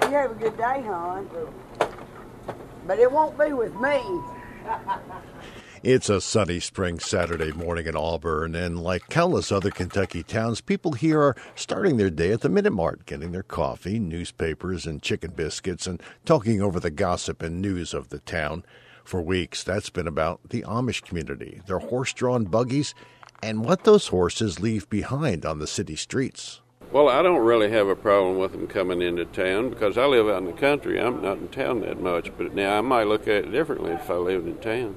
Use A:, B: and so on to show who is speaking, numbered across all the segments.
A: You have a good day, hon. But it won't be with me.
B: It's a sunny spring Saturday morning in Auburn, and like countless other Kentucky towns, people here are starting their day at the Minute Mart, getting their coffee, newspapers, and chicken biscuits, and talking over the gossip and news of the town. For weeks, that's been about the Amish community, their horse-drawn buggies, and what those horses leave behind on the city streets.
C: Well, I don't really have a problem with them coming into town because I live out in the country. I'm not in town that much, but now I might look at it differently if I lived in town.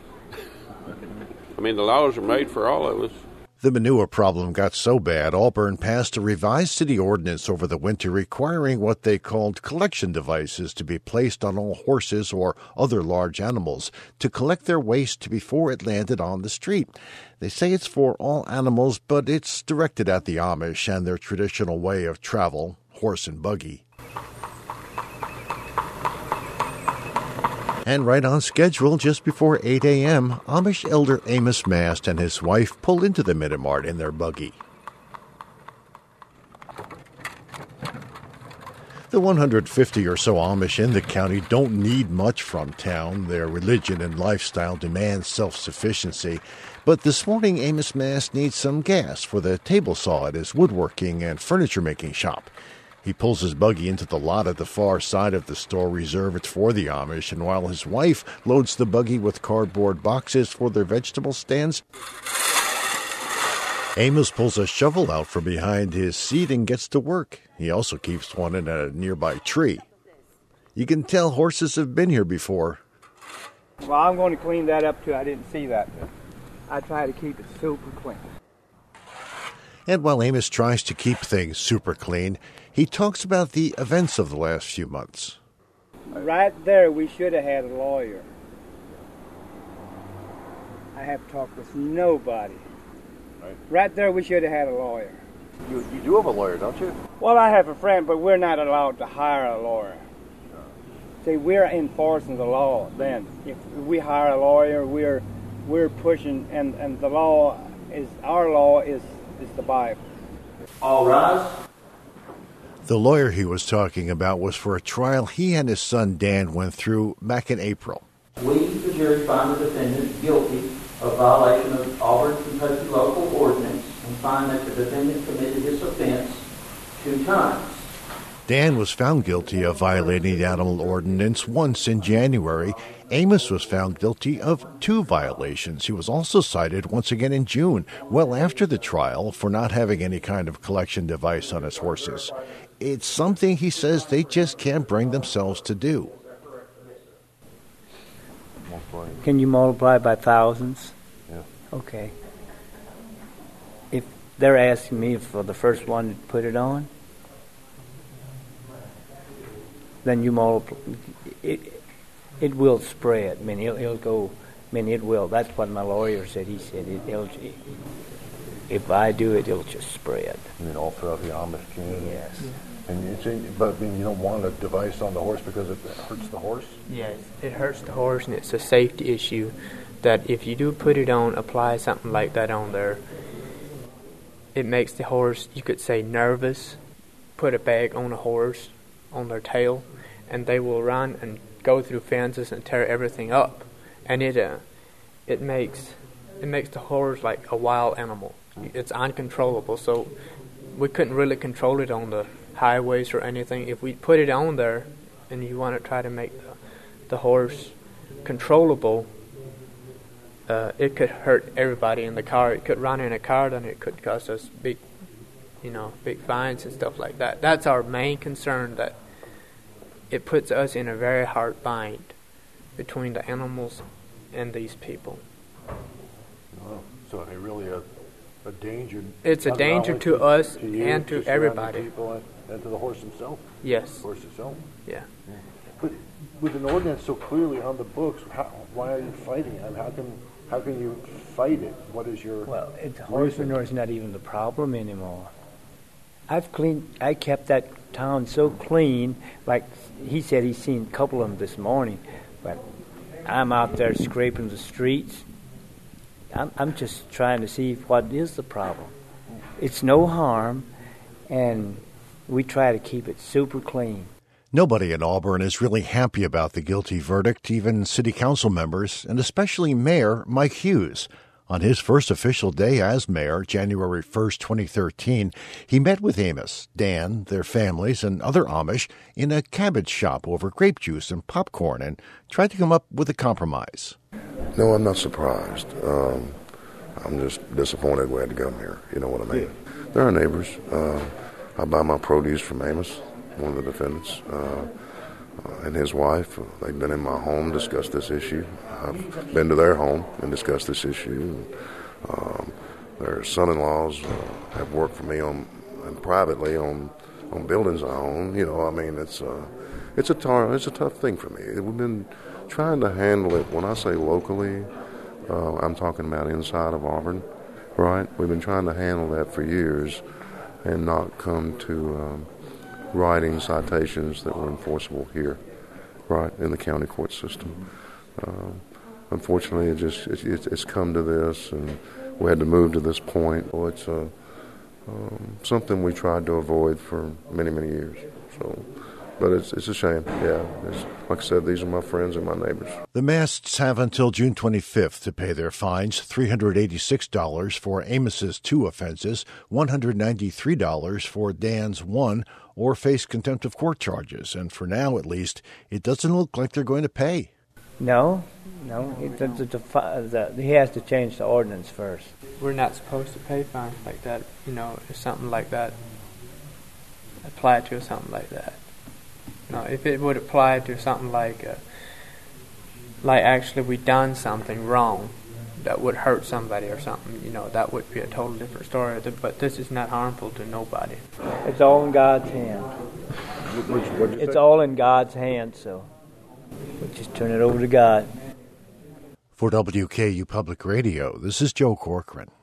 C: I mean, the laws are made for all of us.
B: The manure problem got so bad, Auburn passed a revised city ordinance over the winter requiring what they called collection devices to be placed on all horses or other large animals to collect their waste before it landed on the street. They say it's for all animals, but it's directed at the Amish and their traditional way of travel, horse and buggy. And right on schedule, just before 8 a.m., Amish elder Amos Mast and his wife pull into the Minute Mart in their buggy. The 150 or so Amish in the county don't need much from town. Their religion and lifestyle demand self-sufficiency. But this morning, Amos Mast needs some gas for the table saw at his woodworking and furniture-making shop. He pulls his buggy into the lot at the far side of the store reserved for the Amish, and while his wife loads the buggy with cardboard boxes for their vegetable stands, Amos pulls a shovel out from behind his seat and gets to work. He also keeps one in a nearby tree. You can tell horses have been here before.
D: Well, I'm going to clean that up too. I didn't see that. I try to keep it super clean.
B: And while Amos tries to keep things super clean, he talks about the events of the last few months.
D: Right there, we should have had a lawyer. I have talked with nobody. Right there, we should have had a lawyer.
B: You do have a lawyer, don't you?
D: Well, I have a friend, but we're not allowed to hire a lawyer. See, we're enforcing the law then. If we hire a lawyer, we're pushing, and the law is, our law is the Bible.
E: All rise.
B: The lawyer he was talking about was for a trial he and his son Dan went through back in April.
E: We, the jury, find the defendant guilty of violation of Auburn, Kentucky local ordinance and find that the defendant committed this offense 2 times.
B: Dan was found guilty of violating the animal ordinance once in January. Amos was found guilty of 2 violations. He was also cited once again in June, well after the trial, for not having any kind of collection device on his horses. It's something he says they just can't bring themselves to do.
D: Can you multiply by thousands?
B: Yeah.
D: Okay. If they're asking me for the first one to put it on, then you multiply. It will spread. I mean, it'll go. I mean, it will. That's what my lawyer said. He said if I do it, it'll just spread.
F: I mean, all throughout the Amish community.
D: Yes.
F: And but you don't want a device on the horse because it hurts the horse?
G: Yes, it hurts the horse, and it's a safety issue that if you do put it on, apply something like that on there, it makes the horse, you could say, nervous. Put a bag on a horse, on their tail, and they will run and go through fences and tear everything up. And it makes the horse like a wild animal. It's uncontrollable, so we couldn't really control it on the highways or anything. If we put it on there and you want to try to make the horse controllable, it could hurt everybody in the car. It could run in a car, then it could cost us big fines and stuff like that. That's our main concern, that it puts us in a very hard bind between the animals and these people.
F: Oh, so it really a danger.
G: It's a danger to us and to everybody.
F: People and to the horse himself.
G: Yes.
F: The horse itself.
G: Yeah.
F: But with an ordinance so clearly on the books, why are you fighting it? How can you fight it? What is your
D: Horse manure is not even the problem anymore. I kept that town so clean. Like he said, he's seen a couple of them this morning, but I'm out there scraping the streets. I'm just trying to see what is the problem. It's no harm, and we try to keep it super clean.
B: Nobody in Auburn is really happy about the guilty verdict, even city council members, and especially Mayor Mike Hughes. On his first official day as mayor, January 1st, 2013, he met with Amos, Dan, their families, and other Amish in a cabbage shop over grape juice and popcorn and tried to come up with a compromise.
H: No, I'm not surprised. I'm just disappointed we had to come here. You know what I mean? They're our neighbors. I buy my produce from Amos, one of the defendants, and his wife. They've been in my home, discussed this issue. I've been to their home and discussed this issue. Their son-in-laws have worked for me and privately on buildings I own. You know, I mean, it's a tough thing for me. We've been trying to handle it. When I say locally, I'm talking about inside of Auburn, right? We've been trying to handle that for years and not come to writing citations that were enforceable here, right, in the county court system. Unfortunately, it's come to this, and we had to move to this point. Well, it's something we tried to avoid for many, many years. So, but it's a shame. Yeah, like I said, these are my friends and my neighbors.
B: The Masts have until June 25th to pay their fines: $386 for Amos's 2 offenses, $193 for Dan's 1, or face contempt of court charges. And for now, at least, it doesn't look like they're going to pay.
D: No. He has to change the ordinance first.
G: We're not supposed to pay fines like that, if something like that applied to something like that. If it would apply to something like actually we done something wrong that would hurt somebody or something, that would be a total different story. But this is not harmful to nobody.
D: It's all in God's hand. It's all in God's hand, so we just turn it over to God.
B: For WKU Public Radio, this is Joe Corcoran.